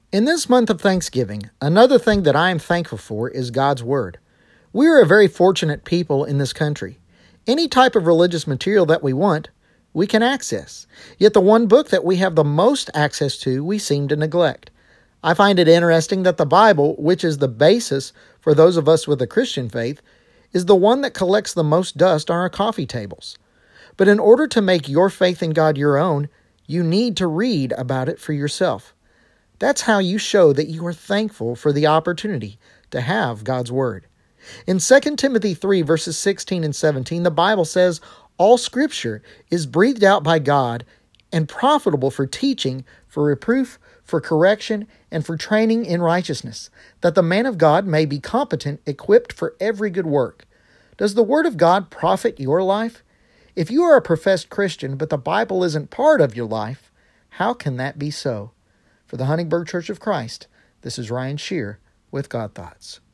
In this month of Thanksgiving, another thing that I am thankful for is God's Word. We are a very fortunate people in this country. Any type of religious material that we want, we can access. Yet the one book that we have the most access to, we seem to neglect. I find it interesting that the Bible, which is the basis for those of us with a Christian faith, is the one that collects the most dust on our coffee tables. But in order to make your faith in God your own, you need to read about it for yourself. That's how you show that you are thankful for the opportunity to have God's Word. In 2 Timothy 3, verses 16 and 17, the Bible says, "All Scripture is breathed out by God and profitable for teaching, for reproof, for correction, and for training in righteousness, that the man of God may be competent, equipped for every good work." Does the Word of God profit your life? If you are a professed Christian, but the Bible isn't part of your life, how can that be so? For the Huntingburg Church of Christ, this is Ryan Shear with God Thoughts.